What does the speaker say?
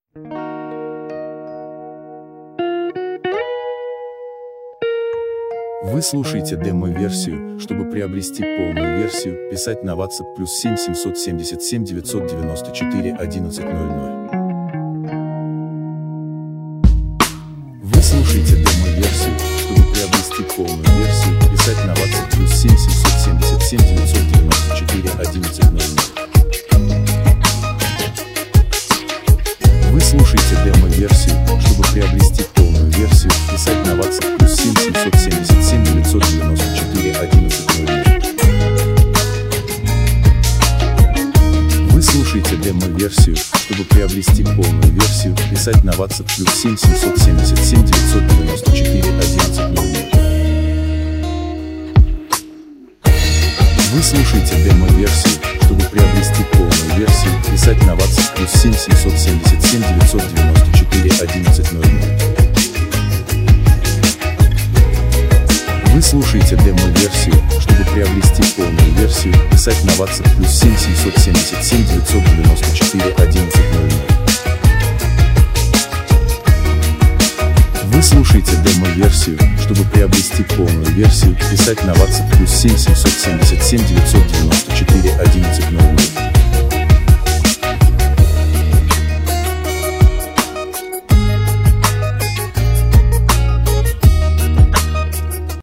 Вы слушаете демо-версию. Чтобы приобрести полную версию, писать на WhatsApp +7 777 994 1100. Вы слушаете демо-версию. Чтобы приобрести полную версию, писать на WhatsApp +7 777 994 1100. Вы слушаете демо-версию. Чтобы приобрести полную версию, писать на WhatsApp +7 777 994 1100. Вы слушаете демо-версию. Чтобы приобрести полную версию, писать на WhatsApp +7 777 994 1100. Вы слушаете демо-версию. Чтобы приобрести полную версию, писать на WhatsApp +7 777 994 1100. Вы слушаете демо-версию. Чтобы приобрести полную версию, писать на WhatsApp +7 777 994 1100. Вы слушаете демо-версию. Чтобы приобрести полную версию, писать на WhatsApp +7 777 994 1100.